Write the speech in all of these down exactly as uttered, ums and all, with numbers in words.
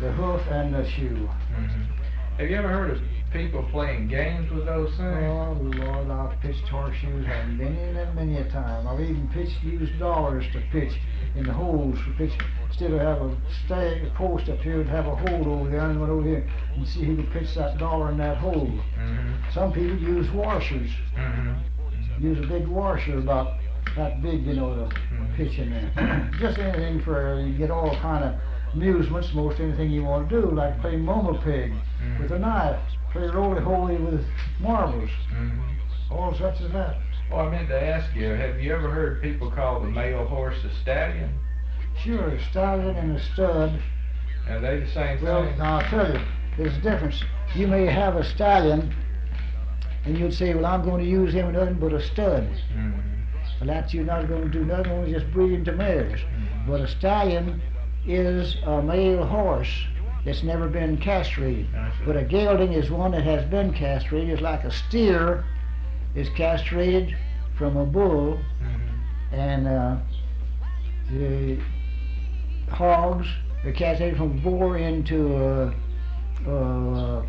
the hoof and the shoe. Mm-hmm. Have you ever heard of people playing games with those things? Oh Lord, I've pitched horseshoes and many and many a time. I've even pitched, used dollars to pitch in the holes for pitch. Instead of have a stag, a post up here, to have a hole over there, and went over here and see who could pitch that dollar in that hole. Mm-hmm. Some people use washers. Mm-hmm. Use a big washer about that big, you know, to Mm-hmm. pitch in there. Just anything for, you get all kind of amusements, most anything you want to do, like play Mama Pig Mm-hmm. with a knife, play roly-holy with marbles, Mm-hmm. all such as that. Well, I meant to ask you, have you ever heard people call the male horse a stallion? Sure, a stallion and a stud. Are they the same Well, thing? now I'll tell you, there's a difference. You may have a stallion, and you'd say, well, I'm going to use him nothing but a stud. Mm-hmm. Well, that you're not going to do nothing, only just breed into mares. Mm-hmm. But a stallion is a male horse that's never been castrated. I see. But a gelding is one that has been castrated. It's like a steer is castrated from a bull, Mm-hmm. and uh, the hogs are castrated from a boar into a, uh,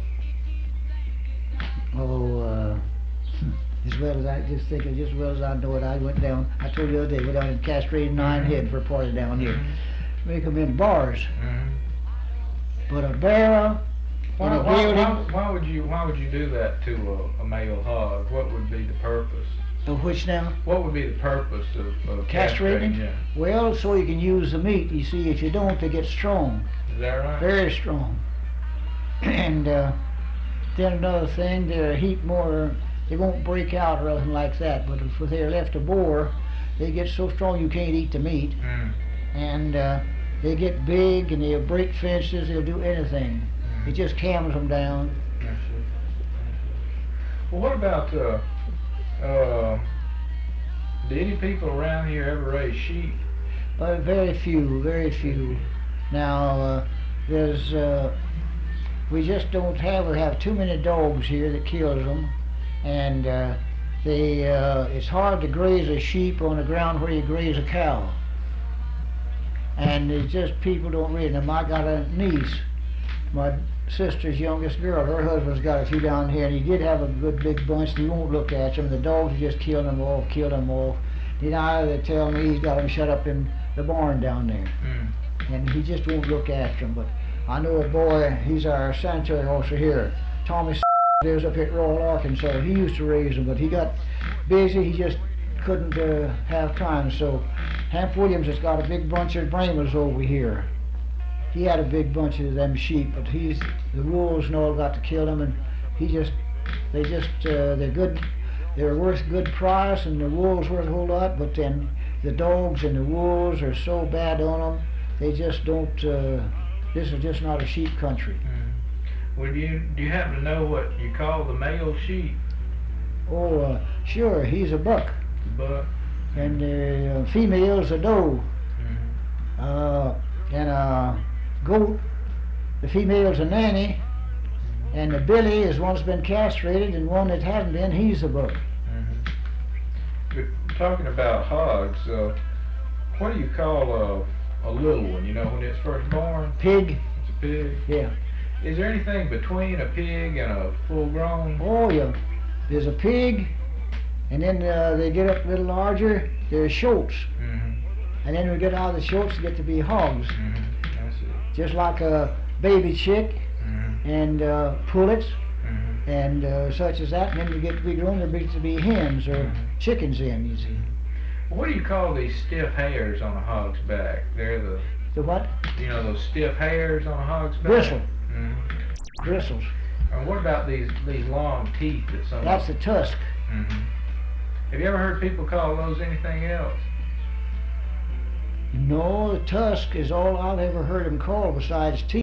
oh, uh, as well as I just think, just as well as I know it, I went down, I told you the other day, went down and castrated nine head for a party down here. Mm-hmm. Make them in bars. Mm-hmm. But a barrel Why, in a why, building, why, why would you why would you do that to a, a male hog? What would be the purpose? of which now? What would be the purpose of, of Castrating? castrating? Yeah. Well, so you can use the meat. You see, if you don't, they get strong, Is that right? very strong. And uh, then another thing, they're a heap more, they won't break out or anything like that, but if they're left a boar, they get so strong you can't eat the meat. Mm. And uh, they get big and they'll break fences, they'll do anything. Mm. It just calms them down. I see. Well, what about uh, uh, do any people around here ever raise sheep? Uh, very few, very few. Now, uh, there's, uh, we just don't have, we have too many dogs here that kills them. And uh, they, uh, it's hard to graze a sheep on the ground where you graze a cow. And it's just, people don't read them. I got a niece, my sister's youngest girl, her husband's got a few down here, and he did have a good big bunch, and he won't look at them. The dogs just kill them off, kill them off. Then I, they tell me he's got them shut up in the barn down there. Mm. And he just won't look after them. But I know a boy, he's our sanitary officer here, Thomas lives up here at Royal, Arkansas. He used to raise them, but he got busy, he just couldn't uh, have time. So Hamp Williams has got a big bunch of Brahmas over here. He had a big bunch of them sheep, but he's, the wolves and all got to kill them, and he just, they just, uh, they're good, they're worth good price, and the wolves worth a whole lot, but then the dogs and the wolves are so bad on them, they just don't, uh, this is just not a sheep country. Mm. Well, do you, do you happen to know what you call the male sheep? Oh, uh, sure, he's a buck, Buck. and the uh, female's a doe, Mm-hmm. uh, and a goat, the female's a nanny, and the billy is one that's been castrated, and one that hasn't been, he's a buck. Mm-hmm. But talking about hogs, uh, what do you call a, a little one? You know, when it's first born? Pig, It's a pig. yeah. Is there anything between a pig and a full-grown? Oh, yeah. There's a pig, and then uh, they get up a little larger, there's shoats. Mm-hmm. And then we get out of the shoats to get to be hogs. Mm-hmm. That's it. Just like a baby chick Mm-hmm. and uh, pullets Mm-hmm. and uh, such as that. And then we get to be grown, they're big to be hens or Mhm. chickens in, you see. What do you call these stiff hairs on a hog's back? They're the, The what? you know, those stiff hairs on a hog's back? Bristle. Mm-hmm. Bristles. And what about these these long teeth that some? That's the tusk. Mm-hmm. Have you ever heard people call those anything else? No, the tusk is all I've ever heard them called besides teeth.